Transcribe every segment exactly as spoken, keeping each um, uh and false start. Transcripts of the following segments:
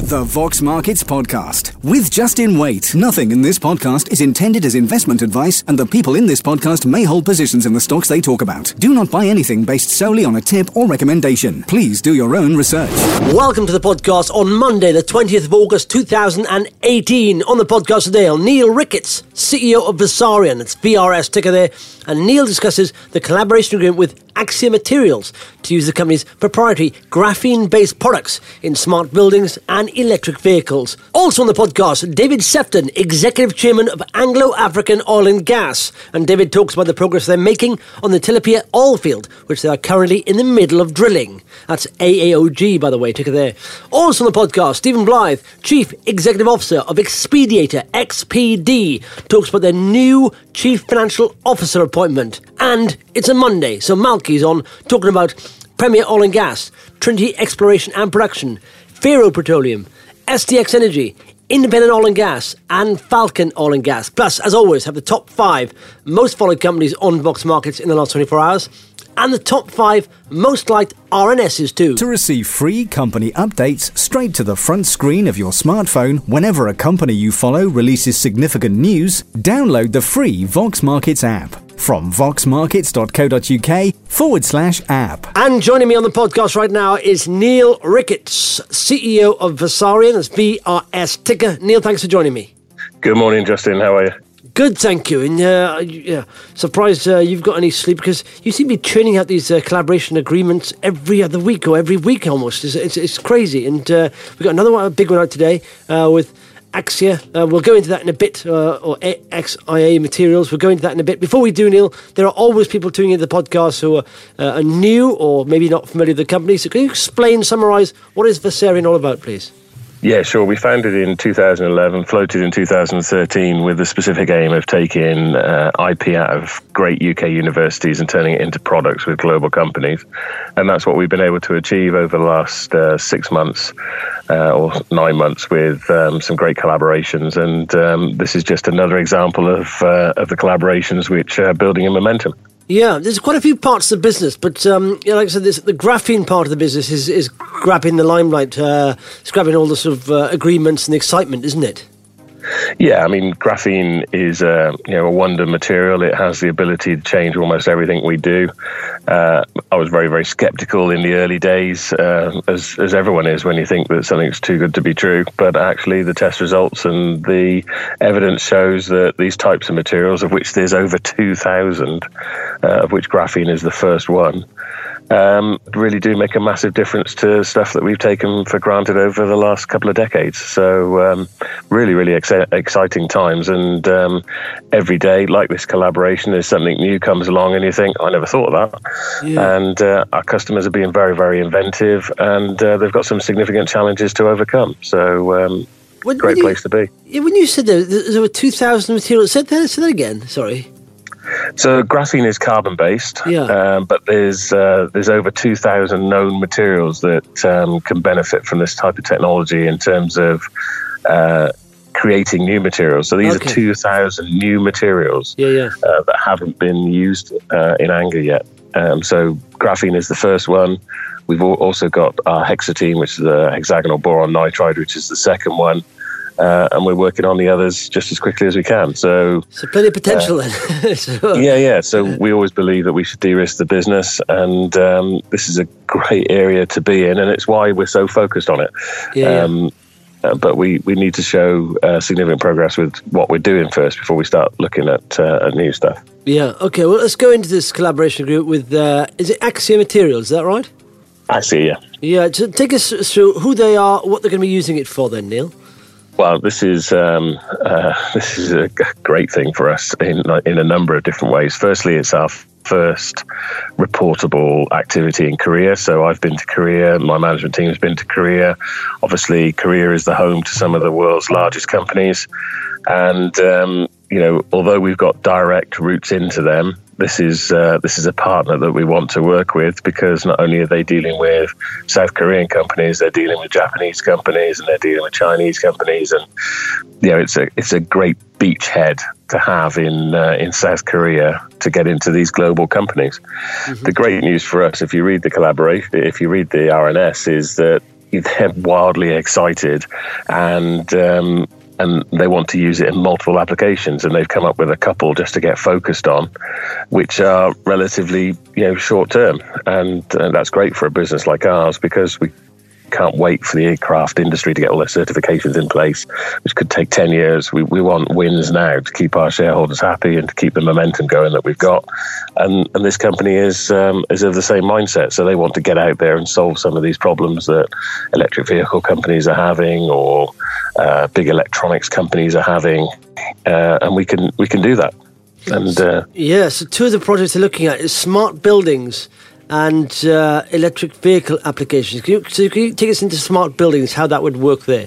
The Vox Markets Podcast with Justin Waite. Nothing in this podcast is intended as investment advice, and the people in this podcast may hold positions in the stocks they talk about. Do not buy anything based solely on a tip or recommendation. Please do your own research. Welcome to the podcast on Monday, the twentieth of August, two thousand eighteen. On the podcast today, Neil Ricketts, C E O of Vasarion. It's V R S ticker there. And Neil discusses the collaboration agreement with Axia Materials to use the company's proprietary graphene-based products in smart buildings and electric vehicles. Also on the podcast, David Sefton, Executive Chairman of Anglo-African Oil and Gas. And David talks about the progress they're making on the Tilapia oil field, which they are currently in the middle of drilling. That's A A O G, by the way, ticker there. Also on the podcast, Stephen Blythe, Chief Executive Officer of Expediator, X P D, talks about their new Chief Financial Officer appointment. And it's a Monday, so Malky's on talking about Premier Oil and Gas, Trinity Exploration and Production, Faro Petroleum, S D X Energy, Independent Oil and Gas, and Falcon Oil and Gas. Plus, as always, have the top five most followed companies on Vox Markets in the last twenty-four hours, and the top five most liked R N Ss too. To receive free company updates straight to the front screen of your smartphone whenever a company you follow releases significant news, download the free Vox Markets app from voxmarkets.co.uk forward slash app. And joining me on the podcast right now is Neil Ricketts, C E O of Vasarion. That's V R S ticker. Neil, thanks for joining me. Good morning, Justin. How are you? Good, thank you. And uh, yeah, surprised uh, you've got any sleep, because you seem to be churning out these uh, collaboration agreements every other week or every week almost. It's, it's, it's crazy. And uh, we've got another one, a big one out today uh, with Axia. Uh, we'll go into that in a bit, uh, or X I A Materials. We'll go into that in a bit. Before we do, Neil, there are always people tuning into the podcast who are, uh, are new or maybe not familiar with the company. So can you explain, summarise, what is Vasarion all about, please? Yeah, sure. We founded in two thousand eleven, floated in two thousand thirteen with the specific aim of taking uh, I P out of great U K universities and turning it into products with global companies. And that's what we've been able to achieve over the last uh, six months uh, or nine months with um, some great collaborations. And um, this is just another example of, uh, of the collaborations which are building in momentum. Yeah, there's quite a few parts of the business, but um, you know, like I said, this, the graphene part of the business is, is grabbing the limelight. Uh, it's grabbing all the sort of uh, agreements and the excitement, isn't it? Yeah, I mean, graphene is a, you know, a wonder material. It has the ability to change almost everything we do. Uh, I was very, very skeptical in the early days, uh, as, as everyone is when you think that something's too good to be true. But actually, the test results and the evidence shows that these types of materials, of which there's over two thousand, uh, of which graphene is the first one, Um, really do make a massive difference to stuff that we've taken for granted over the last couple of decades. So um, really, really ex- exciting times. And um, every day, like this collaboration, there's something new comes along and you think, I never thought of that. Yeah. And uh, our customers are being very, very inventive, and uh, they've got some significant challenges to overcome. So um, when, great when you, place to be. Yeah, when you said there, there were two thousand materials, say that, say that again, sorry. So graphene is carbon-based, yeah. um, but there's uh, there's over two thousand known materials that um, can benefit from this type of technology in terms of uh, creating new materials. So these okay. are two thousand new materials yeah, yeah. Uh, that haven't been used uh, in anger yet. Um, so graphene is the first one. We've also got our hexatine, which is the hexagonal boron nitride, which is the second one. Uh, and we're working on the others just as quickly as we can. So, so plenty of potential uh, then. so, yeah, yeah. So we always believe that we should de-risk the business, and um, this is a great area to be in, and it's why we're so focused on it. Yeah, um, yeah. Uh, but we, we need to show uh, significant progress with what we're doing first before we start looking at, uh, at new stuff. Yeah, okay. Well, let's go into this collaboration agreement with, uh, is it Axia Materials, is that right? Axia, yeah. Yeah, so take us through who they are, what they're going to be using it for then, Neil. Well, this is um, uh, this is a great thing for us in in a number of different ways. Firstly, it's our first reportable activity in Korea. So I've been to Korea. My management team has been to Korea. Obviously, Korea is the home to some of the world's largest companies. And, um, you know, although we've got direct routes into them, this is uh, this is a partner that we want to work with, because not only are they dealing with South Korean companies, they're dealing with Japanese companies, and they're dealing with Chinese companies, and you know it's a it's a great beachhead to have in uh, in South Korea to get into these global companies. Mm-hmm. The great news for us, if you read the collaboration, if you read the R N S, is that they're wildly excited, and um, and they want to use it in multiple applications, and they've come up with a couple just to get focused on, which are relatively, you know, short term, and, and that's great for a business like ours because we can't wait for the aircraft industry to get all their certifications in place, which could take ten years. We we want wins now to keep our shareholders happy and to keep the momentum going that we've got. And and this company is um, is of the same mindset. So they want to get out there and solve some of these problems that electric vehicle companies are having, or uh, big electronics companies are having, uh, and we can we can do that. And uh, yeah, so two of the projects they're looking at is smart buildings and uh, electric vehicle applications. Can you, so can you take us into smart buildings, how that would work there?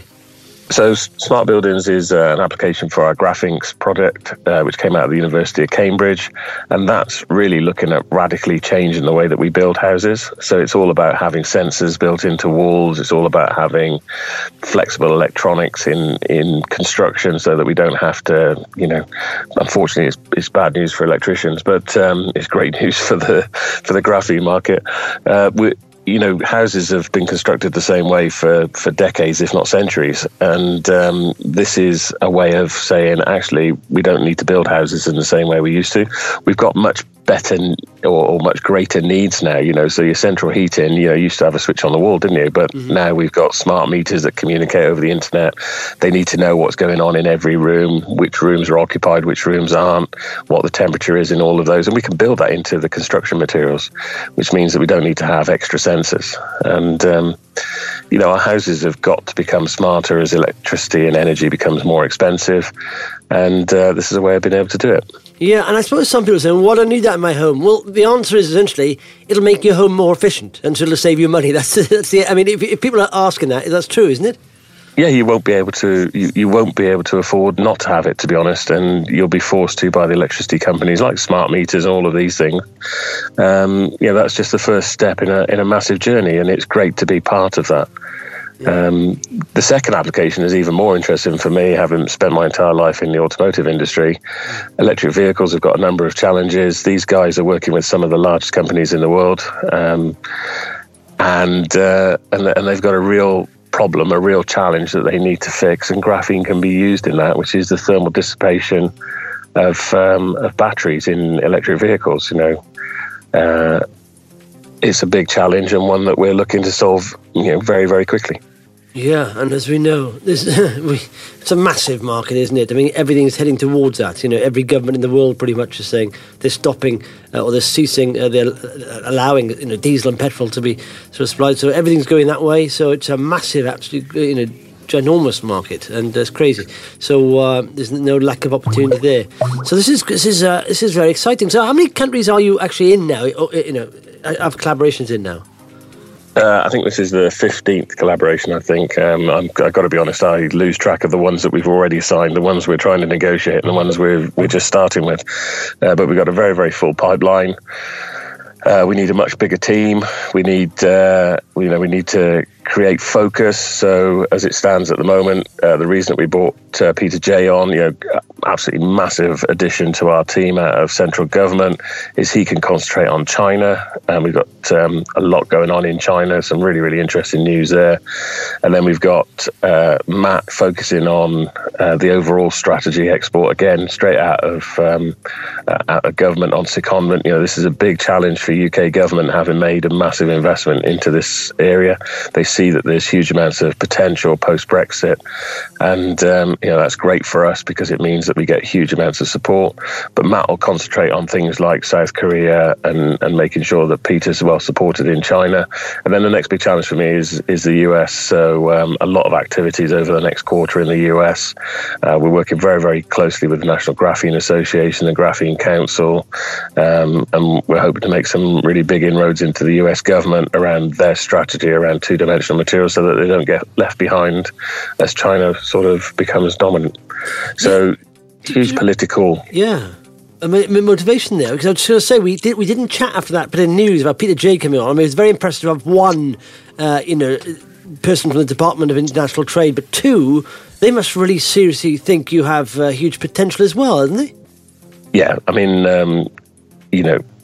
So Smart Buildings is uh, an application for our Graphinx project, uh, which came out of the University of Cambridge. And that's really looking at radically changing the way that we build houses. So it's all about having sensors built into walls. It's all about having flexible electronics in, in construction so that we don't have to, you know, unfortunately it's, it's bad news for electricians, but um, it's great news for the, for the graphene market. Uh, we You know, houses have been constructed the same way for, for decades, if not centuries. And um, this is a way of saying, actually, we don't need to build houses in the same way we used to. We've got much better or, or much greater needs now, you know, so your central heating, you know, used to have a switch on the wall, didn't you? But mm-hmm. now we've got smart meters that communicate over the internet. They need to know what's going on in every room, which rooms are occupied, which rooms aren't, what the temperature is in all of those. And we can build that into the construction materials, which means that we don't need to have extra sensors. And, um, you know, our houses have got to become smarter as electricity and energy becomes more expensive. And uh, this is a way of being able to do it. Yeah, and I suppose some people are saying, well, I need that in my home. Well, the answer is essentially it'll make your home more efficient and so it'll save you money. That's, that's the. I mean, if, if people are asking that, that's true, isn't it? Yeah, you won't be able to. You, you won't be able to afford not to have it, to be honest, and you'll be forced to by the electricity companies like smart meters and all of these things. Um, yeah, that's just the first step in a in a massive journey, and it's great to be part of that. Um, the second application is even more interesting for me, having spent my entire life in the automotive industry. Electric vehicles have got a number of challenges. These guys are working with some of the largest companies in the world, um, and, uh, and and they've got a real problem, a real challenge that they need to fix, and graphene can be used in that, which is the thermal dissipation of um, of batteries in electric vehicles. You know, uh, it's a big challenge and one that we're looking to solve, you know, very, very quickly. Yeah, and as we know, this, we, it's a massive market, isn't it? I mean, everything is heading towards that. You know, every government in the world pretty much is saying they're stopping uh, or they're ceasing, uh, they're allowing, you know, diesel and petrol to be sort of supplied. So everything's going that way. So it's a massive, absolutely, you know, ginormous market, and it's crazy. So uh, there's no lack of opportunity there. So this is this is uh, this is very exciting. So how many countries are you actually in now? You know, have collaborations in now? Uh, I think this is the fifteenth collaboration, I think. Um, I'm, I've got to be honest, I lose track of the ones that we've already signed, the ones we're trying to negotiate, and the ones we're, we're just starting with. Uh, but we've got a very, very full pipeline. Uh, we need a much bigger team. We need, uh, you know, we need to create focus. So as it stands at the moment, uh, the reason that we brought uh, Peter Jay on, you know, absolutely massive addition to our team out of central government, is he can concentrate on China. And we've got um, a lot going on in China, some really, really interesting news there. And then we've got uh, Matt focusing on uh, the overall strategy export, again, straight out of, um, uh, out of government on secondment. You know, this is a big challenge for U K government, having made a massive investment into this area. They see that there's huge amounts of potential post-Brexit, and um, you know, that's great for us because it means that we get huge amounts of support. But Matt will concentrate on things like South Korea and, and making sure that Peter's well supported in China. And then the next big challenge for me is is the U S. So um, a lot of activities over the next quarter in the U S. Uh, we're working very, very closely with the National Graphene Association, the Graphene Council, um, and we're hoping to make some really big inroads into the U S government around their strategy around two-dimensional materials so that they don't get left behind as China sort of becomes dominant. So huge political... Yeah. I mean, motivation there, because I was just going to say, we, did, we didn't chat after that bit of news about Peter Jay coming on. I mean, it was very impressive to have one, uh, you know, person from the Department of International Trade, but two, they must really seriously think you have uh, huge potential as well, isn't they? Yeah, I mean, um, you know,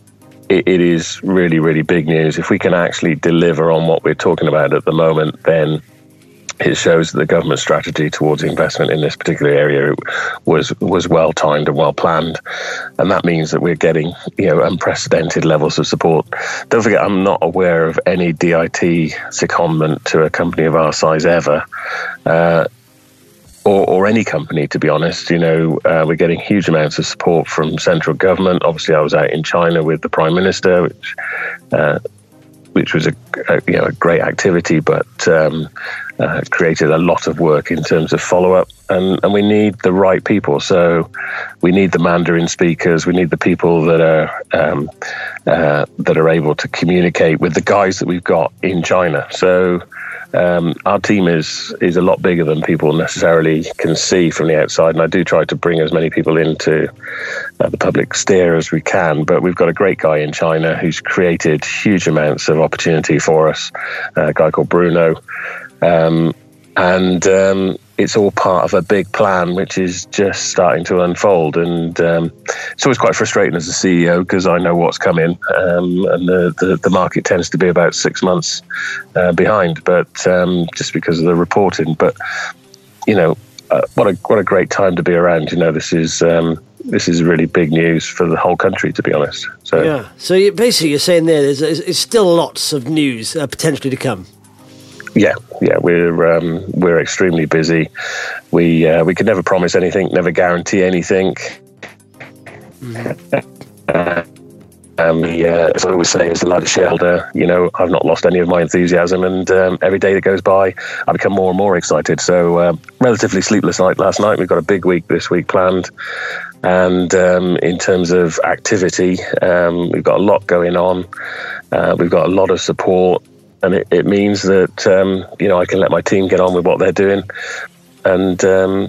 it, it is really, really big news. If we can actually deliver on what we're talking about at the moment, then it shows that the government strategy towards investment in this particular area was was well timed and well planned, and that means that we're getting, you know, unprecedented levels of support. Don't forget, I'm not aware of any D I T secondment to a company of our size ever, uh, or, or any company, to be honest. You know, uh, we're getting huge amounts of support from central government. Obviously, I was out in China with the Prime Minister, which uh, which was a, a you know a great activity, but um, uh, created a lot of work in terms of follow-up, and, and we need the right people. So we need the Mandarin speakers, we need the people that are um, uh, that are able to communicate with the guys that we've got in China. So um, our team is is a lot bigger than people necessarily can see from the outside, and I do try to bring as many people into uh, the public steer as we can. But we've got a great guy in China who's created huge amounts of opportunity for us, a guy called Bruno. Um, and um, it's all part of a big plan which is just starting to unfold. And um, it's always quite frustrating as a C E O because I know what's coming, um, and the, the, the market tends to be about six months uh, behind, but um, just because of the reporting. But, you know, uh, what a what a great time to be around. You know, this is um, this is really big news for the whole country, to be honest. So yeah. So you, basically, you're saying there there's, there's still lots of news uh, potentially to come. Yeah, yeah, we're um, we're extremely busy. We uh, we can never promise anything, never guarantee anything. Mm-hmm. uh, um, yeah, as I always say, as the largest shareholder, you know, I've not lost any of my enthusiasm, and um, every day that goes by, I become more and more excited. So, uh, relatively sleepless night last night. We've got a big week this week planned, and um, in terms of activity, um, we've got a lot going on. Uh, we've got a lot of support. And it, it means that, um, you know, I can let my team get on with what they're doing and um,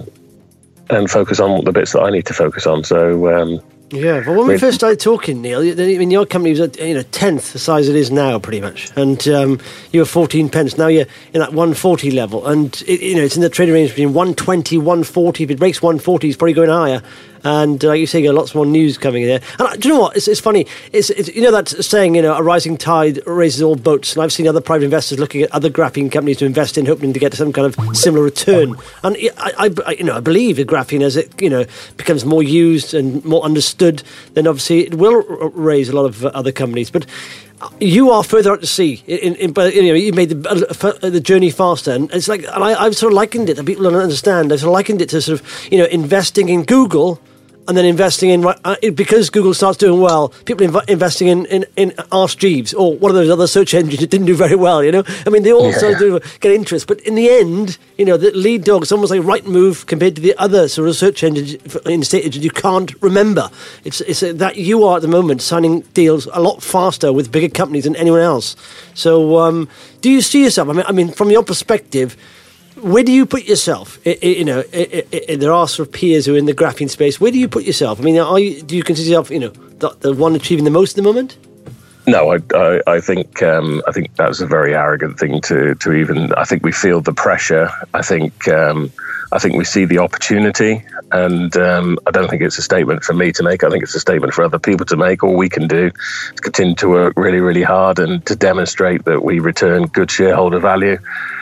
and focus on the bits that I need to focus on. So, um, yeah, well, when we first started talking, Neil, I mean, your company was at, you know, tenth the size it is now, pretty much. And um, you were fourteen pence. Now you're in that one forty level. And, it, you know, it's in the trading range between one twenty, one forty. If it breaks one forty, it's probably going higher. And like you say, you got lots more news coming in there. And uh, do you know what? It's, it's funny. It's, it's you know that saying, you know, a rising tide raises all boats. And I've seen other private investors looking at other graphene companies to invest in, hoping to get some kind of similar return. And I, I you know, I believe that graphene, as it, you know, becomes more used and more understood, then obviously it will raise a lot of other companies. But you are further out to sea, in, in, but you know you made the, uh, the journey faster, and it's like, and I, I've sort of likened it. And people don't understand. I've sort of likened it to sort of, you know, investing in Google. And then investing in, uh, because Google starts doing well, people inv- investing in, in, in Ask Jeeves or one of those other search engines that didn't do very well, you know? I mean, they all yeah. sort of do get interest. But in the end, you know, the lead dog is almost like Rightmove compared to the other sort of search engines in state agents you can't remember. It's, it's a, that you are at the moment signing deals a lot faster with bigger companies than anyone else. So um, do you see yourself, I mean, I mean, from your perspective, where do you put yourself? It, it, you know, it, it, there are sort of peers who are in the graphene space. Where do you put yourself? I mean, are you, do you consider yourself, you know, the, the one achieving the most at the moment? No, I, I, I think um, I think that's a very arrogant thing to to even. I think we feel the pressure. I think um, I think we see the opportunity, and um, I don't think it's a statement for me to make. I think it's a statement for other people to make. All we can do is continue to work really, really hard and to demonstrate that we return good shareholder value.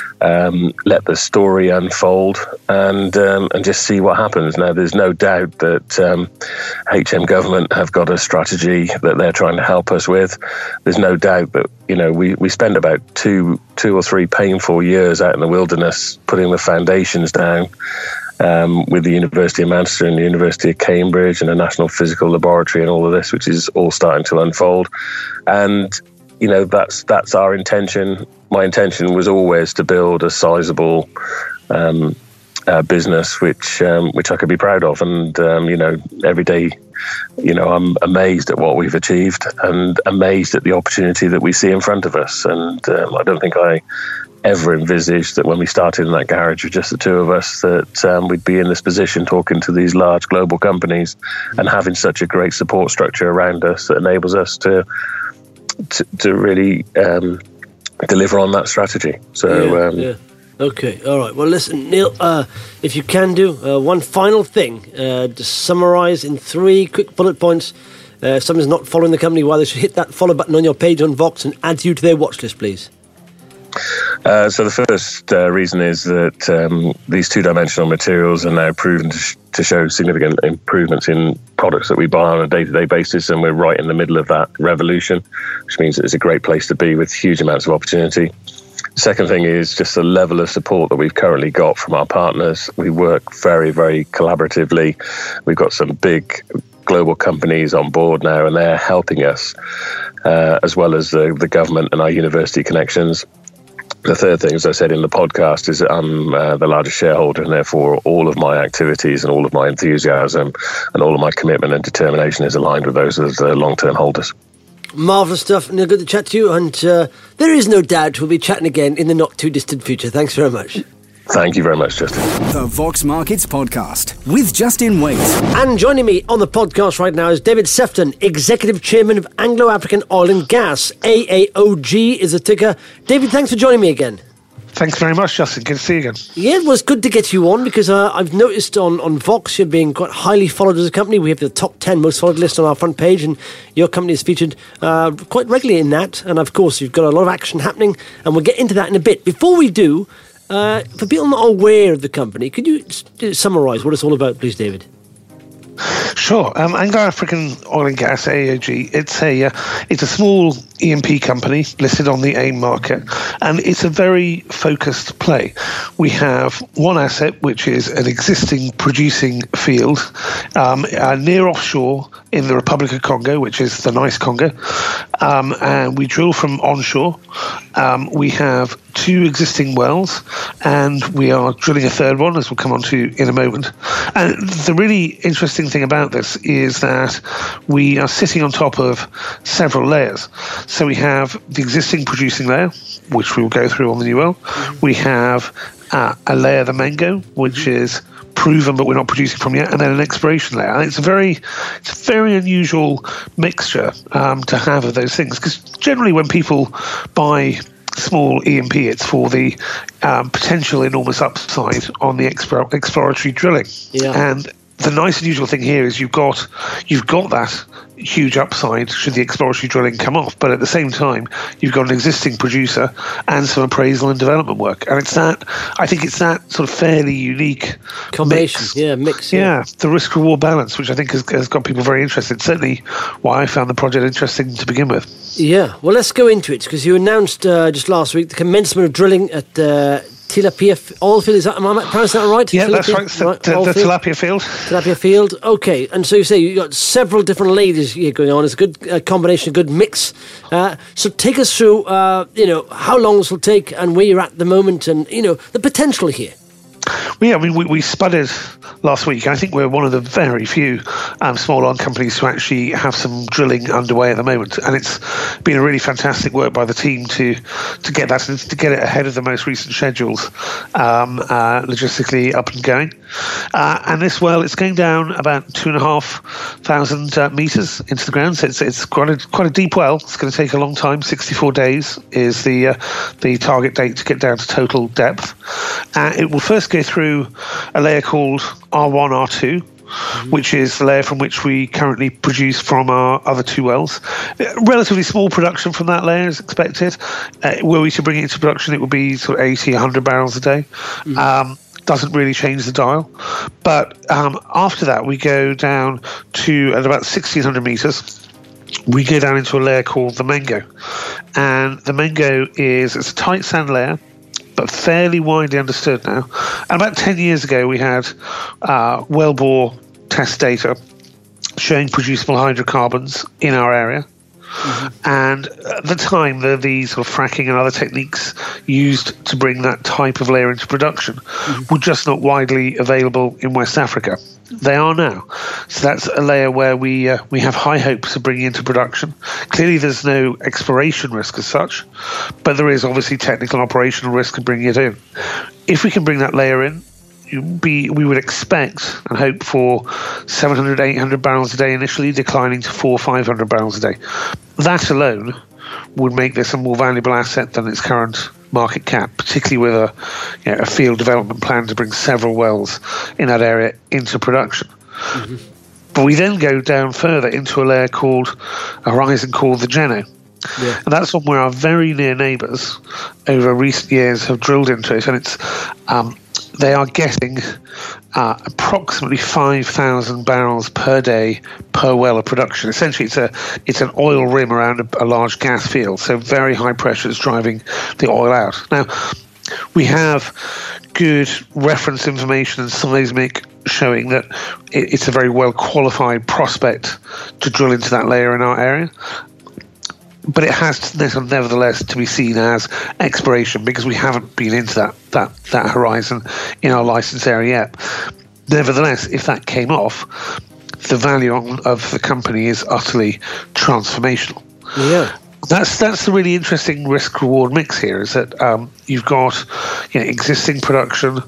Um, let the story unfold and um, and just see what happens. Now, there's no doubt that um, H M government have got a strategy that they're trying to help us with. There's no doubt that, you know, we, we spent about two two or three painful years out in the wilderness putting the foundations down um, with the University of Manchester and the University of Cambridge and the National Physical Laboratory and all of this, which is all starting to unfold. And you know, that's that's our intention. My intention was always to build a sizable um, uh, business, which um, which I could be proud of. And um, you know, every day, you know, I'm amazed at what we've achieved and amazed at the opportunity that we see in front of us. And um, I don't think I ever envisaged that when we started in that garage with just the two of us, that um, we'd be in this position talking to these large global companies and having such a great support structure around us that enables us to. To, to really um, deliver on that strategy. So, yeah, um, yeah. Okay, all right. Well, listen, Neil, uh, if you can do uh, one final thing, uh, to summarise in three quick bullet points uh, if someone's not following the company, why they should hit that follow button on your page on Vox and add you to their watch list, please. Uh, so the first uh, reason is that um, these two-dimensional materials are now proven to, sh- to show significant improvements in products that we buy on a day-to-day basis, and we're right in the middle of that revolution, which means that it's a great place to be with huge amounts of opportunity. The second thing is just the level of support that we've currently got from our partners. We work very, very collaboratively. We've got some big global companies on board now, and they're helping us, uh, as well as the, the government and our university connections. The third thing, as I said in the podcast, is that I'm uh, the largest shareholder, and therefore all of my activities and all of my enthusiasm and all of my commitment and determination is aligned with those of the long-term holders. Marvellous stuff. Neil, good to chat to you, and uh, there is no doubt we'll be chatting again in the not-too-distant future. Thanks very much. Thank you very much, Justin. The Vox Markets Podcast with Justin Waite. And joining me on the podcast right now is David Sefton, Executive Chairman of Anglo-African Oil and Gas. A A O G is the ticker. David, thanks for joining me again. Thanks very much, Justin. Good to see you again. Yeah, it was good to get you on because uh, I've noticed on, on Vox you're being quite highly followed as a company. We have the top ten most followed list on our front page, and your company is featured uh, quite regularly in that. And of course, you've got a lot of action happening, and we'll get into that in a bit. Before we do, uh, for people not aware of the company, could you summarise what it's all about, please, David? Sure. Um, Anglo-African Oil and Gas, A A O G, it's a uh, it's a small E M P company listed on the AIM market, and it's a very focused play. We have one asset, which is an existing producing field um, uh, near offshore in the Republic of Congo, which is the nice Congo, um, and we drill from onshore. Um, we have two existing wells, and we are drilling a third one, as we'll come on to in a moment. And the really interesting thing about this is that we are sitting on top of several layers. So we have the existing producing layer, which we will go through on the new well. Mm-hmm. We have uh, a layer, the Mengo, which is proven but we're not producing from yet, and then an exploration layer. And it's a very, it's a very unusual mixture um, to have of those things, because generally when people buy small E M P, it's for the um, potential enormous upside on the explore, exploratory drilling. Yeah. And the nice unusual thing here is you've got you've got that huge upside should the exploratory drilling come off, but at the same time you've got an existing producer and some appraisal and development work, and it's that I think it's that sort of fairly unique combination, mix. yeah, mix, yeah, yeah the risk reward balance, which I think has, has got people very interested. Certainly, why I found the project interesting to begin with. Yeah, well, let's go into it, because you announced uh, just last week the commencement of drilling at Uh, Tilapia oil field, is that, am I pronouncing that right? Yeah, Tilapia, that's right, the, right, the, the field. Tilapia field. Tilapia field, okay. And so you say you've got several different layers here going on. It's a good uh, combination, a good mix. Uh, so take us through, uh, you know, how long this will take and where you're at the moment and, you know, the potential here. Well, yeah, I mean, we, we spudded last week. I think we're one of the very few um, small oil companies who actually have some drilling underway at the moment, and it's been a really fantastic work by the team to to get that to get it ahead of the most recent schedules, um, uh, logistically up and going. Uh, and this well, it's going down about two and a half thousand uh, meters into the ground. So it's it's quite a quite a deep well. It's going to take a long time. sixty-four days is the uh, the target date to get down to total depth. Uh, it will first go through a layer called R one, R two, mm-hmm. which is the layer from which we currently produce from our other two wells. Relatively small production from that layer is expected. Uh, were we to bring it into production, it would be sort of eighty, one hundred barrels a day. Mm-hmm. Um, doesn't really change the dial. But um, after that, we go down to at about sixteen hundred meters. We go down into a layer called the Mengo. And the Mengo is it's a tight sand layer, but fairly widely understood now. And about ten years ago, we had uh, wellbore test data showing producible hydrocarbons in our area. Mm-hmm. And at the time, the, the sort of fracking and other techniques used to bring that type of layer into production mm-hmm. were just not widely available in West Africa. They are now. So that's a layer where we uh, we have high hopes of bringing into production. Clearly, there's no exploration risk as such, but there is obviously technical and operational risk of bringing it in. If we can bring that layer in, be we would expect and hope for seven hundred, eight hundred barrels a day initially, declining to four, five hundred barrels a day. That alone would make this a more valuable asset than its current market cap, particularly with a, you know, a field development plan to bring several wells in that area into production. Mm-hmm. But we then go down further into a layer called a horizon called the Geno. Yeah. And that's one where our very near neighbours over recent years have drilled into it, and it's um, they are getting uh, approximately five thousand barrels per day per well of production. Essentially, it's a it's an oil rim around a, a large gas field, so very high pressure is driving the oil out. Now, we have good reference information and seismic showing that it, it's a very well qualified prospect to drill into that layer in our area. But it has to, nevertheless to be seen as exploration because we haven't been into that, that, that horizon in our license area yet. Nevertheless, if that came off, the value of the company is utterly transformational. Yeah. That's that's the really interesting risk-reward mix here, is that um, you've got you know, existing production,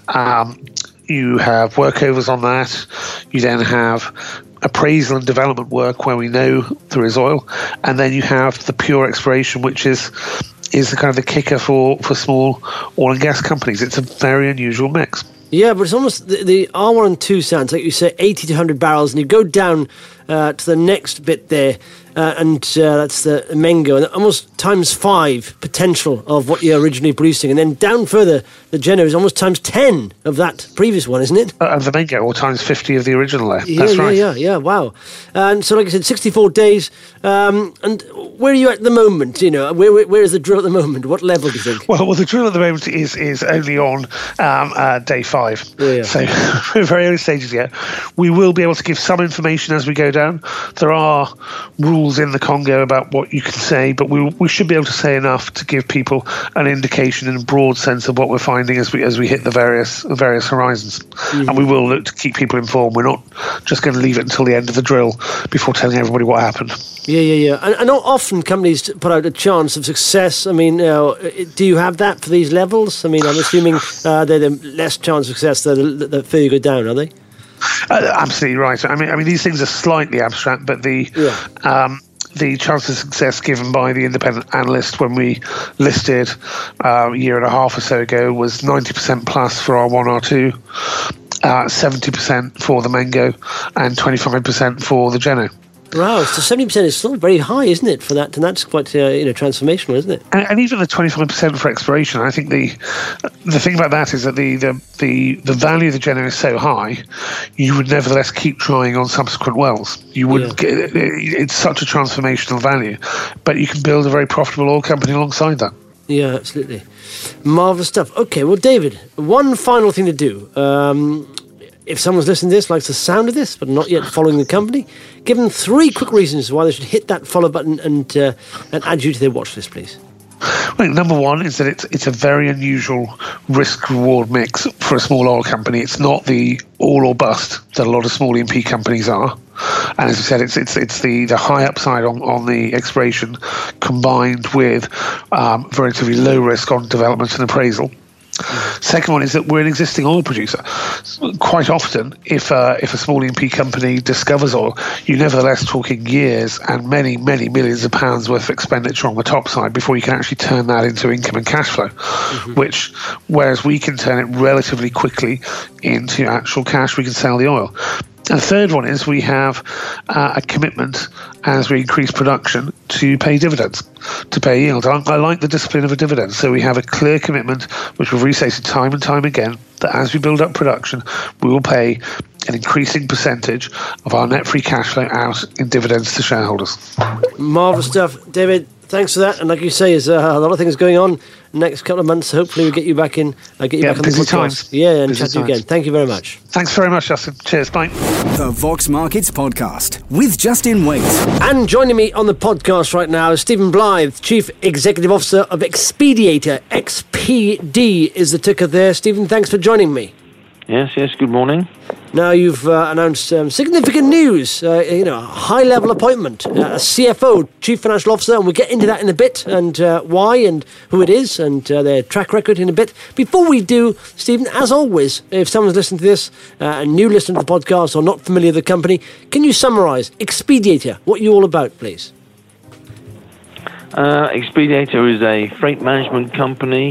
um, you have workovers on that, you then have appraisal and development work where we know there is oil, and then you have the pure exploration, which is is the kind of the kicker for, for small oil and gas companies. It's a very unusual mix. Yeah, but it's almost the, the R one and two sounds like you say eighty to one hundred barrels, and you go down uh, to the next bit there, uh, and uh, that's the Mengo, and almost times five potential of what you're originally producing, and then down further, the Geno is almost times ten of that previous one, isn't it? Uh, and the Mengo, or times fifty of the original there. Yeah, That's yeah, right. yeah, yeah, wow. And so, like I said, sixty-four days, um, and where are you at the moment? You know, where, where where is the drill at the moment? What level do you think? Well, well the drill at the moment is is only on um, uh, day five. Yeah. So we're very early stages yet. We will be able to give some information as we go down. There are rules in the Congo about what you can say, but we we should be able to say enough to give people an indication in a broad sense of what we're finding as we as we hit the various various horizons. Mm-hmm. And we will look to keep people informed. We're not just going to leave it until the end of the drill before telling everybody what happened. Yeah, yeah, yeah. And I know often companies put out a chance of success. I mean, uh, do you have that for these levels? I mean, I'm assuming uh, they're the less chance of success the, the, the further you go down, are they? Uh, absolutely right. I mean, I mean, these things are slightly abstract, but the yeah. um, the chance of success given by the independent analyst when we listed uh, a year and a half or so ago was ninety percent plus for R one, R two, uh, seventy percent for the Mengo, and twenty-five percent for the Geno. Wow, so seventy percent is still very high, isn't it, for that? And that's quite uh, you know transformational, isn't it? And, and even the twenty-five percent for exploration, I think the the thing about that is that the, the, the, the value of the Geno is so high, you would nevertheless keep trying on subsequent wells. You wouldn't yeah. get, it's such a transformational value, but you can build a very profitable oil company alongside that. Yeah, absolutely. Marvellous stuff. Okay, well, David, one final thing to do. Um, if someone's listening to this, likes the sound of this, but not yet following the company, give them three quick reasons why they should hit that follow button and uh, and add you to their watch list, please. Well, number one is that it's it's a very unusual risk-reward mix for a small oil company. It's not the all or bust that a lot of small E and P companies are. And as I said, it's it's it's the, the high upside on, on the exploration combined with um, relatively low risk on development and appraisal. Second one is that we're an existing oil producer. Quite often, if uh, if a small E and P company discovers oil, you're nevertheless talking years and many, many millions of pounds worth of expenditure on the top side before you can actually turn that into income and cash flow, mm-hmm. which, whereas we can turn it relatively quickly into actual cash, we can sell the oil. And the third one is we have uh, a commitment as we increase production to pay dividends, to pay yield. I, I like the discipline of a dividend. So we have a clear commitment, which we've restated time and time again, that as we build up production, we will pay an increasing percentage of our net free cash flow out in dividends to shareholders. Marvellous stuff. David, thanks for that. And like you say, there's uh, a lot of things going on next couple of months. Hopefully we'll get you back in, uh, get you yeah, back on the podcast. Times. Yeah, and busy chat to you times. again. Thank you very much. Thanks very much, Justin. Cheers. Bye. The Vox Markets Podcast with Justin Waite. And joining me on the podcast right now is Stephen Blythe, Chief Executive Officer of Expediator. X P D is the ticker there. Stephen, thanks for joining me. Yes, yes, good morning. Now, you've uh, announced um, significant news, uh, you know, a high-level appointment, uh, a C F O, Chief Financial Officer, and we'll get into that in a bit, and uh, why and who it is, and uh, their track record in a bit. Before we do, Stephen, as always, if someone's listening to this, uh, a new listener to the podcast or not familiar with the company, can you summarise Expediator, what you're all about, please? Uh, Expediator is a freight management company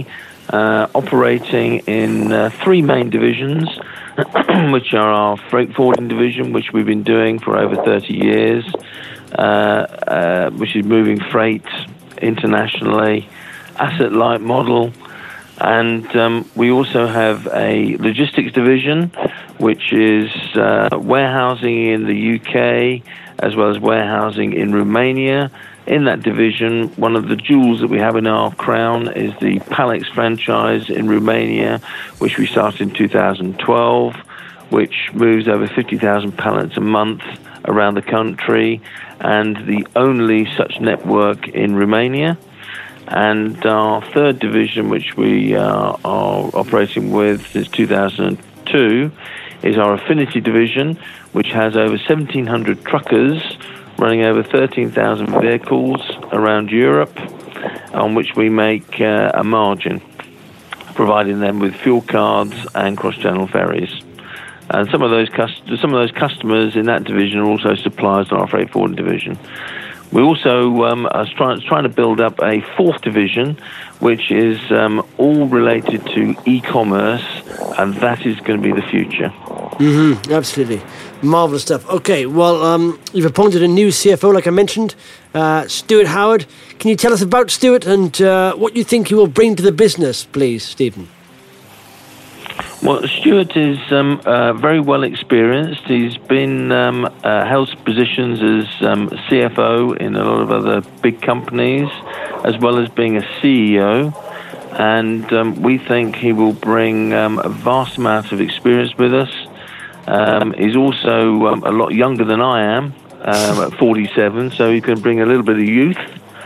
uh, operating in uh, three main divisions, which are our freight forwarding division, which we've been doing for over thirty years, uh, uh, which is moving freight internationally, asset-light model. And um, we also have a logistics division, which is uh, warehousing in the U K, as well as warehousing in Romania. In that division, one of the jewels that we have in our crown is the Palex franchise in Romania, which we started in two thousand twelve, which moves over fifty thousand pallets a month around the country, and the only such network in Romania. And our third division, which we uh, are operating with since two thousand two, is our affinity division, which has over seventeen hundred truckers running over thirteen thousand vehicles around Europe, on which we make uh, a margin, providing them with fuel cards and cross-channel ferries. And some of those cust- some of those customers in that division are also suppliers in our freight forwarding division. We also um, are trying, trying to build up a fourth division, which is um, all related to e-commerce, and that is going to be the future. Mm-hmm, absolutely. Marvellous stuff. Okay, well, um, you've appointed a new C F O, like I mentioned, uh, Stuart Howard. Can you tell us about Stuart and uh, what you think he will bring to the business, please, Stephen? Well, Stuart is um, uh, very well experienced. He's been um, uh, held positions as um, C F O in a lot of other big companies, as well as being a C E O. And um, we think he will bring um, a vast amount of experience with us. Um, he's also um, a lot younger than I am, um, at forty-seven, so he can bring a little bit of youth.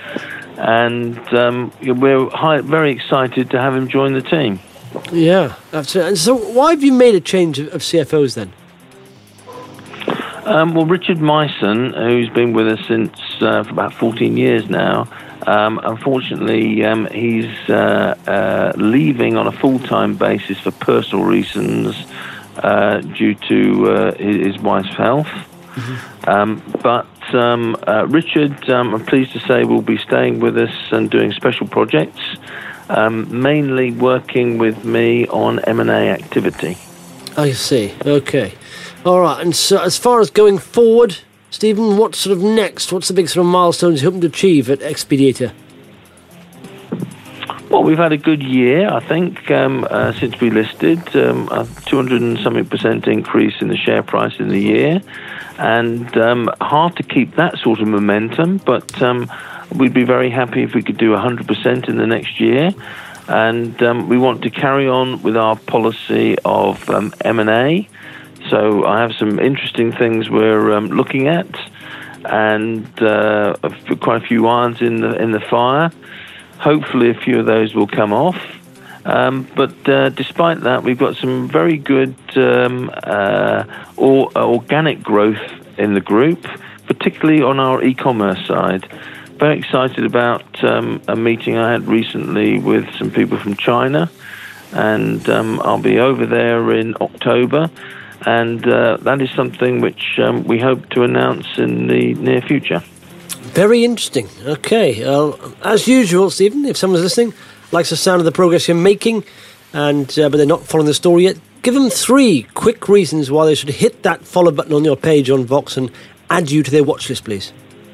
And um, we're high, very excited to have him join the team. Yeah, absolutely. And so why have you made a change of, of C F Os then? Um, well, Richard Myson, who's been with us since uh, for about fourteen years now, um, unfortunately um, he's uh, uh, leaving on a full-time basis for personal reasons uh, due to uh, his wife's health. Mm-hmm. Um, but um, uh, Richard, um, I'm pleased to say, will be staying with us and doing special projects. Um, mainly working with me on M and A activity. I see. Okay. All right. And so as far as going forward, Stephen, what's sort of next? What's the big sort of milestones you're hoping to achieve at Expediator? Well, we've had a good year, I think, um, uh, since we listed. Um, a two hundred and something percent increase in the share price in the year. And um, hard to keep that sort of momentum, but um, we'd be very happy if we could do one hundred percent in the next year. And um, we want to carry on with our policy of um, M and A. So I have some interesting things we're um, looking at, and uh, quite a few irons in the in the fire. Hopefully a few of those will come off. Um, but uh, despite that, we've got some very good um, uh, or, uh, organic growth in the group, particularly on our e-commerce side. Very excited about um, a meeting I had recently with some people from China, and um, I'll be over there in October, and uh, that is something which um, we hope to announce in the near future. Very interesting. Okay. Well, as usual, Stephen, if someone's listening, likes the sound of the progress you're making, and uh, but they're not following the story yet, give them three quick reasons why they should hit that follow button on your page on Vox and add you to their watch list, please.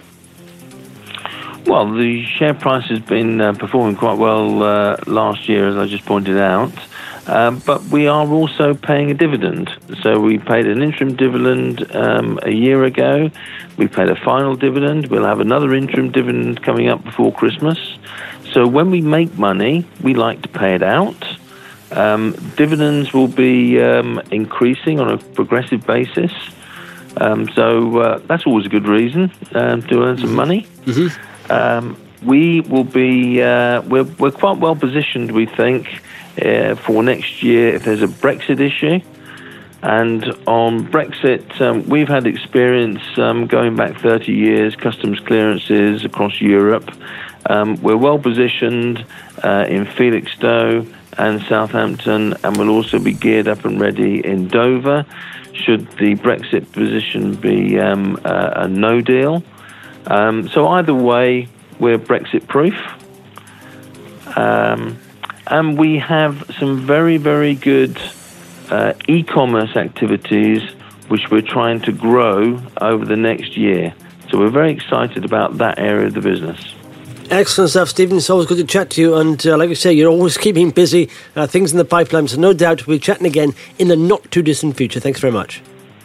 Well, the share price has been uh, performing quite well uh, last year, as I just pointed out. Um, but we are also paying a dividend. So we paid an interim dividend um, a year ago. We paid a final dividend. We'll have another interim dividend coming up before Christmas. So when we make money, we like to pay it out. Um, dividends will be um, increasing on a progressive basis. Um, so uh, that's always a good reason um, to earn some money. Mm-hmm. Um, we will be, uh, we're, we're quite well positioned, we think, uh, for next year if there's a Brexit issue. And on Brexit, um, we've had experience um, going back thirty years, customs clearances across Europe. Um, we're well positioned uh, in Felixstowe and Southampton, and we'll also be geared up and ready in Dover should the Brexit position be um, a, a no deal. Um, so either way, we're Brexit proof. Um, and we have some very, very good uh, e-commerce activities which we're trying to grow over the next year. So we're very excited about that area of the business. Excellent stuff, Stephen. It's always good to chat to you. And uh, like I say, you're always keeping busy. Uh, things in the pipeline. So no doubt we'll be chatting again in the not-too-distant future. Thanks very much.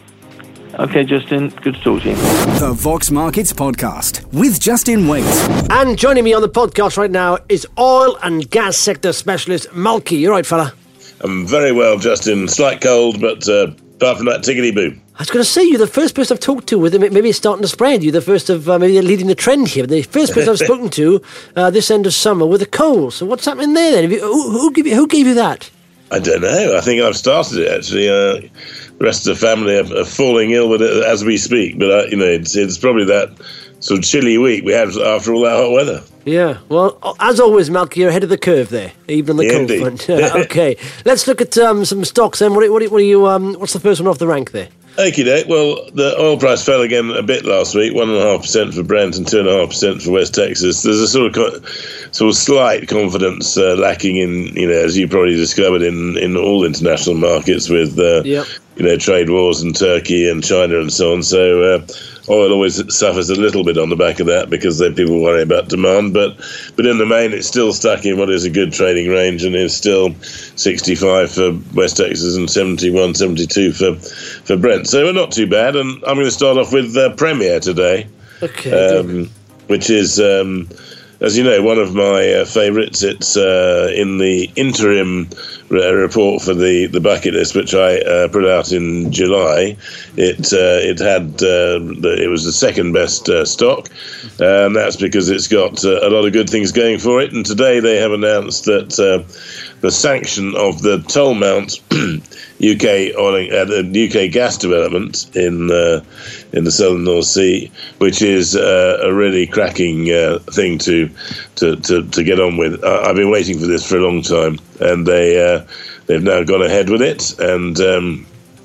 Okay, Justin. Good to talk to you. The Vox Markets Podcast with Justin Waite. And joining me on the podcast right now is oil and gas sector specialist Malky. You all right, fella? I'm very well, Justin. Slight cold, but uh, apart from that, tickety-boo. I was going to say, you're the first person I've talked to with it. Maybe it's starting to spread. You're the first of, uh, maybe they're leading the trend here. The first person I've spoken to uh, this end of summer with a cold. So what's happening there then? Have you, who, who, gave you, who gave you that? I don't know. I think I've started it, actually. Uh, the rest of the family are, are falling ill with it as we speak. But, uh, you know, it's, it's probably that sort of chilly week we had after all that hot weather. Yeah, well, as always, Malky, you're ahead of the curve there, even on the Yeah, cold indeed. front. Okay, let's look at um, some stocks then. What, are- what, are- what are you? Um, what's the first one off the rank there? Okie doke. Well, the oil price fell again a bit last week, one and a half percent for Brent and two and a half percent for West Texas. There's a sort of co- sort of slight confidence uh, lacking in, you know, as you probably discovered in, in all international markets with, uh, Yep. you know, trade wars in Turkey and China and so on. So uh, oil always suffers a little bit on the back of that because then people worry about demand. But but in the main, it's still stuck in what is a good trading range and is still sixty-five for West Texas and seventy-one, seventy-two for for Brent. So we're not too bad. And I'm going to start off with uh, Premier today, Okay. um, which is, um, as you know, one of my uh, favourites. It's uh, in the interim uh, report for the, the bucket list, which I uh, put out in July. It uh, it had uh, the, it was the second best uh, stock, uh, and that's because it's got uh, a lot of good things going for it. And today they have announced that uh, the sanction of the toll mount U K oil and, uh, the U K gas development in uh, in the southern North Sea, which is uh, a really cracking uh, thing to, to to to get on with. I, I've been waiting for this for a long time, and they uh, they've now gone ahead with it, and um,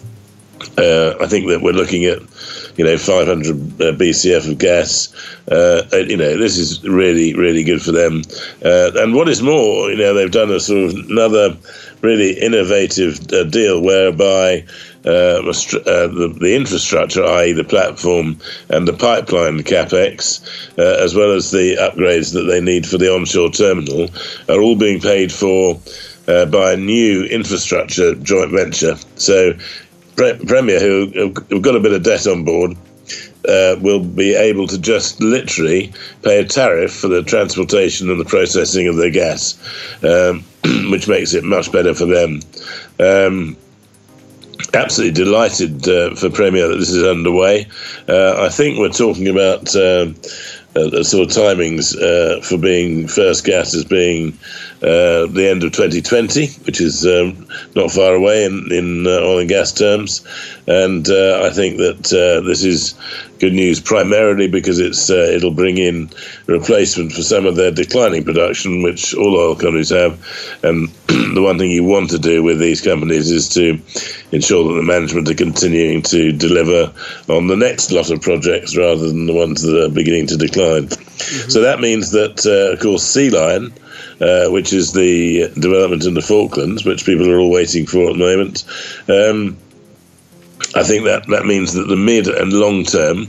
uh, I think that we're looking at, you know, five hundred uh, B C F of gas. Uh, you know, this is really, really good for them. Uh, and what is more, you know, they've done a sort of another really innovative uh, deal whereby uh, uh, the, the infrastructure, that is the platform and the pipeline capex, uh, as well as the upgrades that they need for the onshore terminal, are all being paid for uh, by a new infrastructure joint venture. So Pre- Premier, who have got a bit of debt on board, uh, will be able to just literally pay a tariff for the transportation and the processing of their gas, um, which makes it much better for them. Um, absolutely delighted uh, for Premier that this is underway. Uh, I think we're talking about uh, uh, the sort of timings uh, for being first gas as being uh, the end of twenty twenty, which is um, not far away in, in uh, oil and gas terms. And uh, I think that uh, this is good news primarily because it's uh, it'll bring in replacement for some of their declining production, which all oil companies have. And the one thing you want to do with these companies is to ensure that the management are continuing to deliver on the next lot of projects rather than the ones that are beginning to decline. Mm-hmm. So that means that, uh, of course, Sea Lion, uh, which is the development in the Falklands, which people are all waiting for at the moment, um, I think that, that means that the mid and long term,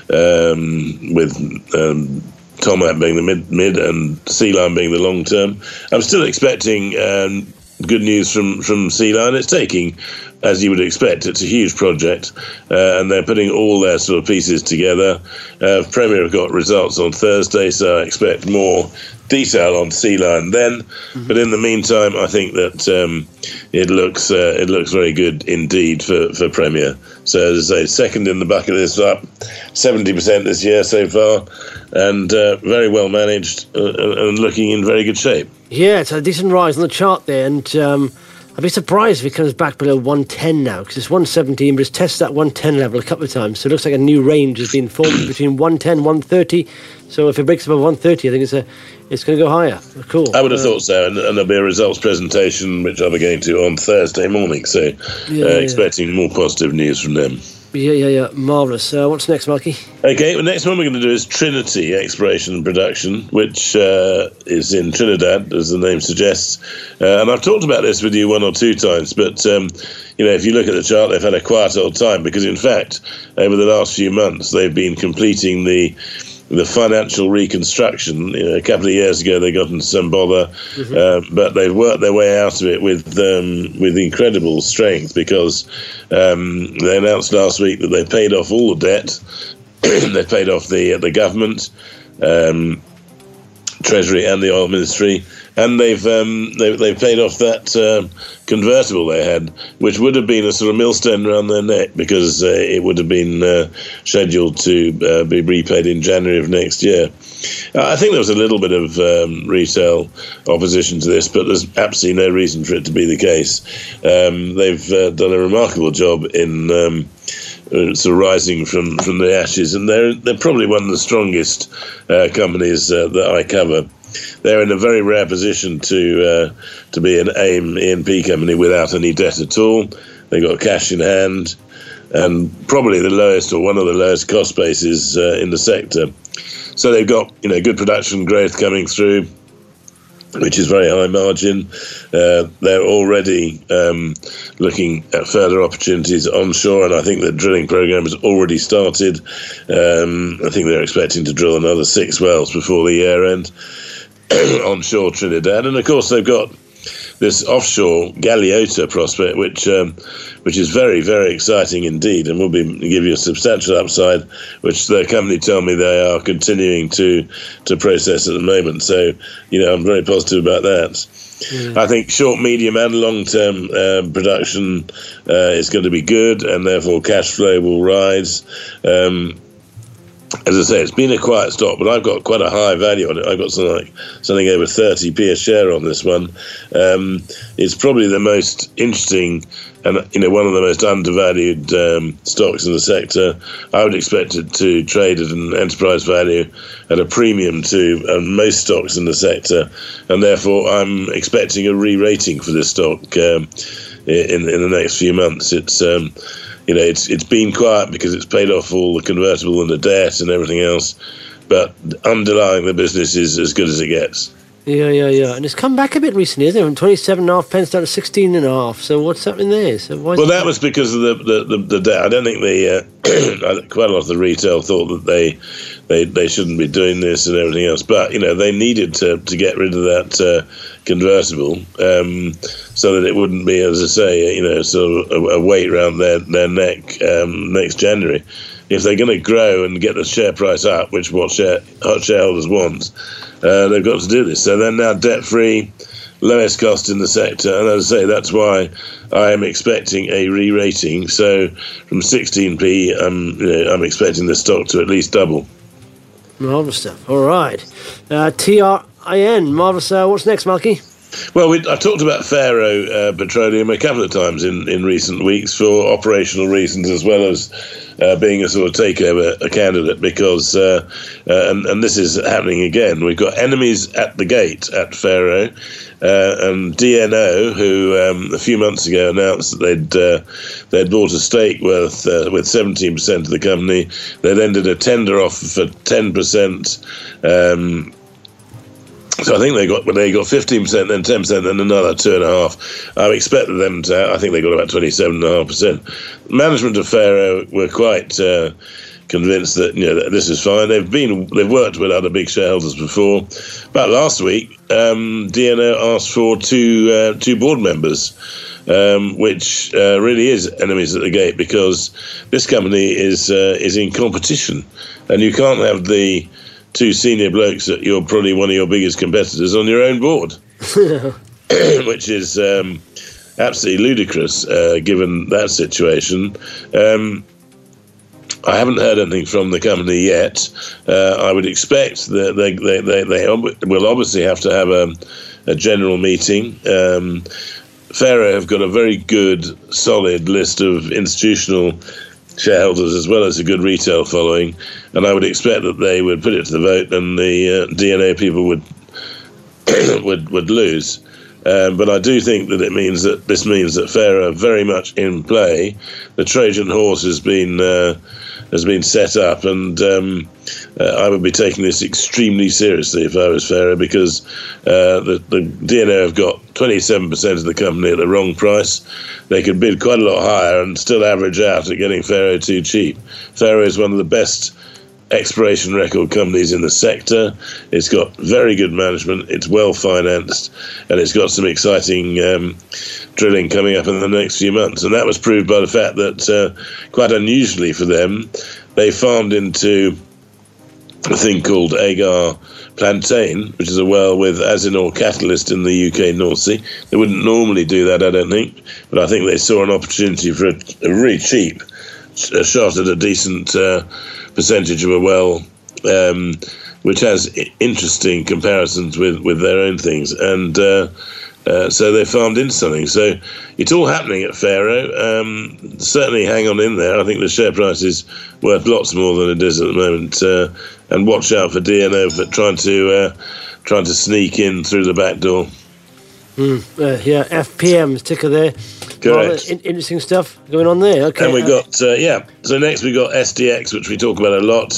um, with um, Tomac being the mid, mid and Sea Lion being the long term, I'm still expecting um, good news from, from Sea Lion. It's taking, as you would expect, it's a huge project, uh, and they're putting all their sort of pieces together. Uh, Premier have got results on Thursday, so I expect more detail on Sea Lion then. Mm-hmm. But in the meantime, I think that um, it looks uh, it looks very good indeed for, for Premier. So as I say, second in the bucket list, up seventy percent this year so far, and uh, very well managed uh, and looking in very good shape. Yeah, it's a decent rise on the chart there, and um, I'd be surprised if it comes back below one ten now, because it's one seventeen, but it's tested that one ten level a couple of times, so it looks like a new range has been formed between one ten and one thirty. So if it breaks above one thirty, I think it's a it's going to go higher. Cool. I would have uh, thought so, and, and there'll be a results presentation which I'll be going to on Thursday morning, so Yeah, uh, yeah. expecting more positive news from them. Yeah, yeah, yeah. Marvellous. Uh, what's next, Marky? Okay, the next one we're going to do is Trinity Exploration and Production, which uh, is in Trinidad, as the name suggests. Uh, and I've talked about this with you one or two times, but, um, you know, if you look at the chart, they've had a quiet old time because, in fact, over the last few months, they've been completing the the financial reconstruction. You know, a couple of years ago, they got into some bother, mm-hmm. uh, but they've worked their way out of it with um, with incredible strength because um, they announced last week that they paid off all the debt. They paid off the the government, um, Treasury, and the oil ministry, and they've um, they, they've paid off that uh, convertible they had, which would have been a sort of millstone around their neck because uh, it would have been uh, scheduled to uh, be repaid in January of next year. Uh, I think there was a little bit of um, retail opposition to this, but there's absolutely no reason for it to be the case. Um, they've uh, done a remarkable job in um, uh, sort of rising from, from the ashes, and they're they're probably one of the strongest uh, companies uh, that I cover. They're in a very rare position to uh, to be an AIM E and P company without any debt at all. They've got cash in hand and probably the lowest or one of the lowest cost bases uh, in the sector. So they've got, you know, good production growth coming through, which is very high margin. Uh, they're already um, looking at further opportunities onshore, and I think the drilling program has already started. Um, I think they're expecting to drill another six wells before the year end onshore Trinidad. And of course they've got this offshore Galeota prospect, which um, which is very, very exciting indeed, and will be give you a substantial upside, which the company tell me they are continuing to to process at the moment. So, you know, I'm very positive about that. Mm. I think short, medium, and long-term uh, production uh, is going to be good, and therefore cash flow will rise. Um, As I say, it's been a quiet stock, but I've got quite a high value on it. I've got something like something over thirty p a share on this one. Um, it's probably the most interesting and, you know, one of the most undervalued um, stocks in the sector. I would expect it to trade at an enterprise value at a premium to uh, most stocks in the sector, and therefore I'm expecting a re-rating for this stock um, in in the next few months. It's um, You know, it's it's been quiet because it's paid off all the convertible and the debt and everything else, but underlying the business is as good as it gets. Yeah, yeah, yeah. And it's come back a bit recently, isn't it? From twenty-seven and a half pence down to sixteen and a half. So what's happening there? So why well, that was because of the, the, the, the debt. I don't think the uh, quite a lot of the retail thought that they, they they shouldn't be doing this and everything else. But, you know, they needed to, to get rid of that uh, convertible um, so that it wouldn't be, as I say, you know, sort of a, a weight around their, their neck um, next January. If they're going to grow and get the share price up, which what share, shareholders want, uh, they've got to do this. So they're now debt-free, lowest cost in the sector, and as I say, that's why I am expecting a re-rating. So from sixteen p, I'm, you know, I'm expecting the stock to at least double. Marvellous stuff. All right. Uh, T R I N, marvellous. Uh, what's next, Marky? Well, we, I talked about Faro uh, Petroleum a couple of times in, in recent weeks for operational reasons, as well as uh, being a sort of takeover a candidate, because, uh, uh, and, and this is happening again, we've got enemies at the gate at Faro, uh, and D N O, who um, a few months ago announced that they'd uh, they'd bought a stake worth uh, with seventeen percent of the company. They'd ended a tender offer for ten percent. Um, So I think they got when they got fifteen percent, then ten percent, then another two and a half. I expected them to. I think they got about twenty-seven and a half percent. Management of Faro were quite uh, convinced that, you know, that this is fine. They've been they've worked with other big shareholders before, but last week um, D N O asked for two uh, two board members, um, which uh, really is enemies at the gate, because this company is uh, is in competition, and you can't have the two senior blokes that you're probably one of your biggest competitors on your own board, which is um, absolutely ludicrous uh, given that situation. Um, I haven't heard anything from the company yet. Uh, I would expect that they they, they, they will obviously have to have a, a general meeting. Um, Faro have got a very good, solid list of institutional shareholders as well as a good retail following, and I would expect that they would put it to the vote and the uh, D N O people would would would lose. Um, but I do think that it means that this means that Fair are very much in play. The Trojan horse has been uh, has been set up, and um, uh, I would be taking this extremely seriously if I was Fair, because uh, the, the D N O have got twenty-seven percent of the company at the wrong price. They could bid quite a lot higher and still average out at getting Fair too cheap. Fair is one of the best exploration record companies in the sector. It's got very good management, it's well financed, and it's got some exciting um, drilling coming up in the next few months. And that was proved by the fact that, uh, quite unusually for them, they farmed into a thing called Agar Plantain, which is a well with Azinor Catalyst in the U K North Sea. They wouldn't normally do that, I don't think, but I think they saw an opportunity for a, a really cheap a shot at a decent uh, percentage of a well, um, which has interesting comparisons with, with their own things. And uh, uh, so they farmed into something. So it's all happening at Faro. Um, certainly hang on in there. I think the share price is worth lots more than it is at the moment. Uh, and watch out for D N O for trying to, uh, trying to sneak in through the back door. Mm, uh, yeah, F P M's ticker there. Correct. In- interesting stuff going on there. Okay. And we got, uh, yeah, so next we got S D X, which we talk about a lot.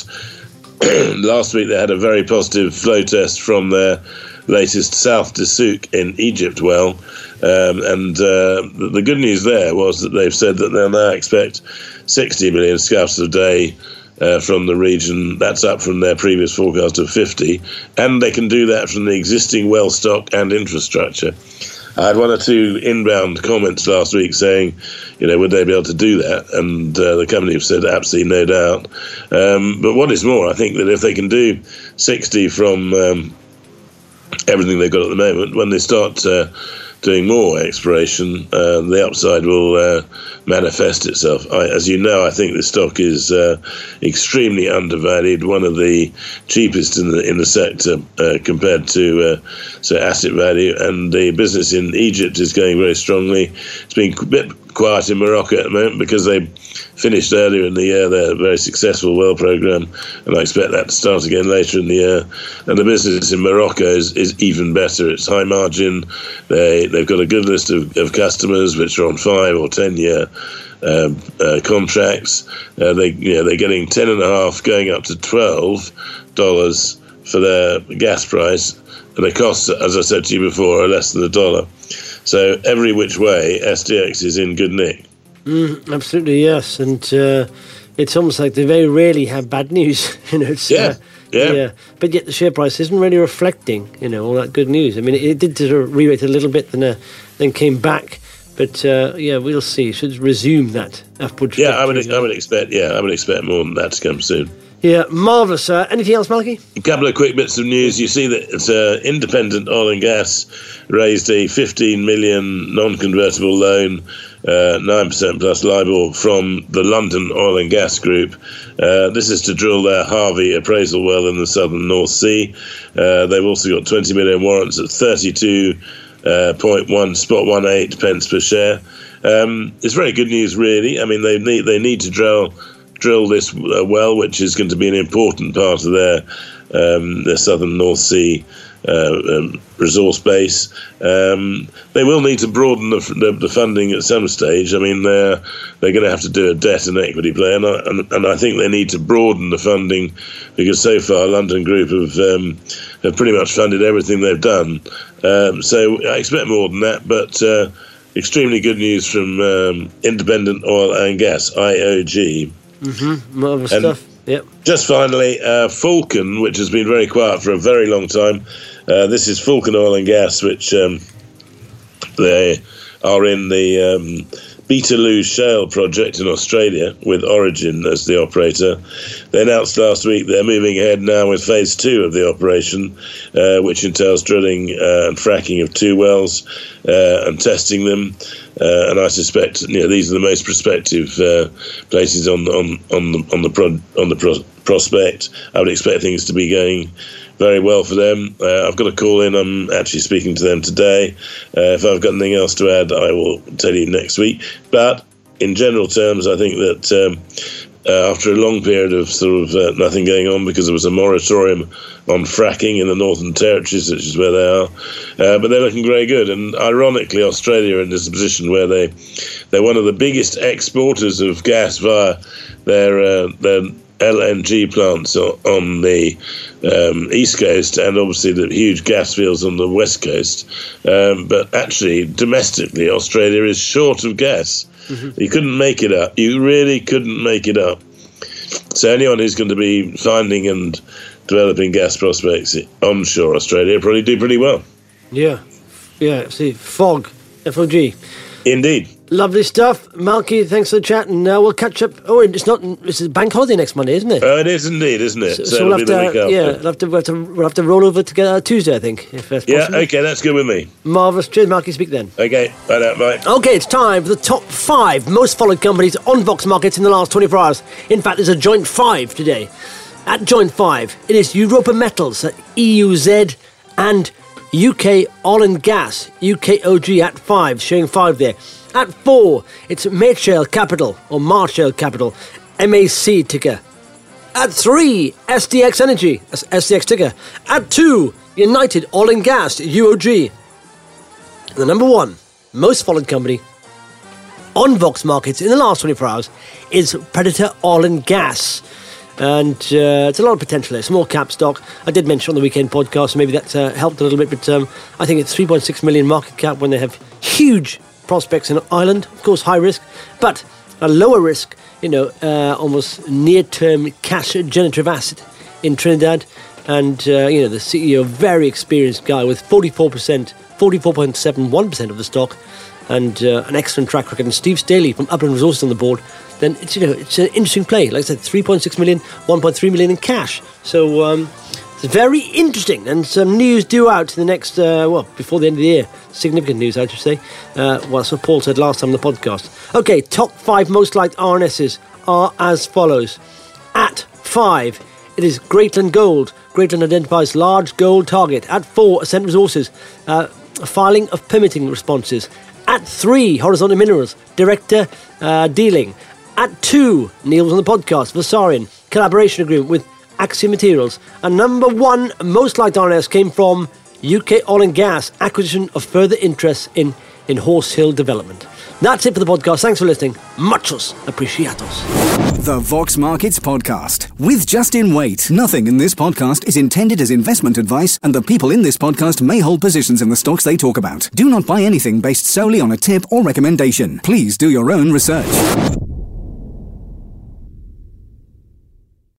Last week they had a very positive flow test from their latest South Dusuk in Egypt well. Um, and uh, the, the good news there was that they've said that they'll now expect sixty million scf a day uh, from the region. That's up from their previous forecast of fifty. And they can do that from the existing well stock and infrastructure. I had one or two inbound comments last week saying, you know, would they be able to do that? And uh, the company have said absolutely no doubt. Um, but what is more, I think that if they can do sixty from um, everything they've got at the moment, when they start uh, doing more exploration, uh, the upside will uh, manifest itself. I, as you know, I think the stock is uh, extremely undervalued, one of the cheapest in the in the sector uh, compared to uh, so asset value. And the business in Egypt is going very strongly. It's been a bit quiet in Morocco at the moment because they finished earlier in the year their very successful well program, and I expect that to start again later in the year. And the business in Morocco is, is even better. It's high margin. They they've got a good list of, of customers which are on five or ten year um, uh, contracts. Uh, they you know they're getting ten and a half, going up to twelve dollars for their gas price, and the costs, as I said to you before, are less than a dollar. So every which way, S D X is in good nick. Mm, absolutely, yes. And uh, it's almost like they very rarely have bad news. you know, it's, Yeah, uh, yeah. yeah. But yet the share price isn't really reflecting, you know, all that good news. I mean, it, it did sort of re-rate a little bit, then uh, then came back. But uh, yeah, we'll see. It should resume that upward. Yeah, I would. I would expect. Yeah, I would expect more than that to come soon. Yeah, marvellous. Uh, anything else, Malky? A couple of quick bits of news. You see that it's, uh, Independent Oil and Gas raised a fifteen million non-convertible loan, uh, nine percent plus LIBOR, from the London Oil and Gas Group. Uh, this is to drill their Harvey appraisal well in the southern North Sea. Uh, they've also got twenty million warrants at thirty-two point one spot one eight pence per share. Um, it's very good news, really. I mean, they need they need to drill. drill this uh, well, which is going to be an important part of their um, their southern North Sea uh, um, resource base. Um, they will need to broaden the, the, the funding at some stage. I mean, they're they're going to have to do a debt and equity play, and I, and, and I think they need to broaden the funding, because so far London Group have um, have pretty much funded everything they've done. Um, so I expect more than that, but. Uh, extremely good news from um, Independent Oil and Gas, I O G. Mm-hmm. Marvellous And stuff. Yep. Just finally, uh, Falcon, which has been very quiet for a very long time. Uh, this is Falcon Oil and Gas, which um, they are in the um, Beetaloo Shale project in Australia with Origin as the operator. They announced last week they're moving ahead now with phase two of the operation, uh, which entails drilling uh, and fracking of two wells uh, and testing them. Uh, and I suspect, you know, these are the most prospective uh, places on on on the on the pro, on the pro, prospect. I would expect things to be going very well for them. Uh, I've got a call in. I'm actually speaking to them today. Uh, if I've got anything else to add, I will tell you next week. But in general terms, I think that um, uh, after a long period of sort of uh, nothing going on because there was a moratorium on fracking in the Northern Territories, which is where they are. Uh, but they're looking very good. And ironically, Australia are in this position where they, they're one of the biggest exporters of gas via their, uh, their L N G plants on the um, east coast, and obviously the huge gas fields on the west coast. Um, but actually, domestically, Australia is short of gas. Mm-hmm. You couldn't make it up. You really couldn't make it up. So anyone who's going to be finding and developing gas prospects onshore Australia probably do pretty well. Yeah, yeah. See, fog, F O G. Indeed. Lovely stuff. Malky, thanks for the chat, and uh, we'll catch up. Oh, it's not, it's a bank holiday next Monday, isn't it? Oh, it is indeed, isn't it? So, so, so we'll have to, week yeah, we'll have to, we'll have to, we'll have to roll over together Tuesday, I think, if that's possible. Yeah, okay, that's good with me. Marvellous. Cheers, Malky. Speak then. Okay, bye now, bye. Okay, it's time for the top five most followed companies on Vox Markets in the last twenty-four hours. In fact, there's a joint five today. At joint five, it is Europa Metals, E U Z, and U K Oil and Gas, U K O G at five, showing five there. At four, it's Marshall Capital, or Marshall Capital, M A C ticker. At three, S D X Energy, that's S D X ticker. At two, United Oil and Gas, U O G. And the number one most followed company on Vox Markets in the last twenty-four hours is Predator Oil and Gas. And uh, it's a lot of potential there. Small cap stock. I did mention on the weekend podcast, so maybe that's uh, helped a little bit, but um, I think it's three point six million market cap when they have huge prospects in Ireland. Of course, high risk, but a lower risk, you know, uh, almost near-term cash generative asset in Trinidad. And, uh, you know, the C E O, very experienced guy with forty-four percent, forty-four point seven one percent of the stock, and uh, an excellent track record. And Steve Staley from Upland Resources on the board. Then it's, you know, it's an interesting play. Like I said, three point six million, one point three million in cash. So um, it's very interesting. And some news due out in the next, uh, well, before the end of the year. Significant news, I should say. Uh, well, that's what Paul said last time on the podcast. Okay, top five most liked R N Ss are as follows. At five, it is Greatland Gold. Greatland identifies large gold target. At four, Ascent Resources. Uh, filing of permitting responses. At three, Horizontal Minerals. Director uh, dealing. At two, Neil was on the podcast, Vasarian, collaboration agreement with Axiom Materials. And number one most liked R N S came from U K Oil and Gas, acquisition of further interest in, in Horse Hill development. That's it for the podcast. Thanks for listening. Muchos apreciados. The Vox Markets Podcast with Justin Waite. Nothing in this podcast is intended as investment advice, and the people in this podcast may hold positions in the stocks they talk about. Do not buy anything based solely on a tip or recommendation. Please do your own research.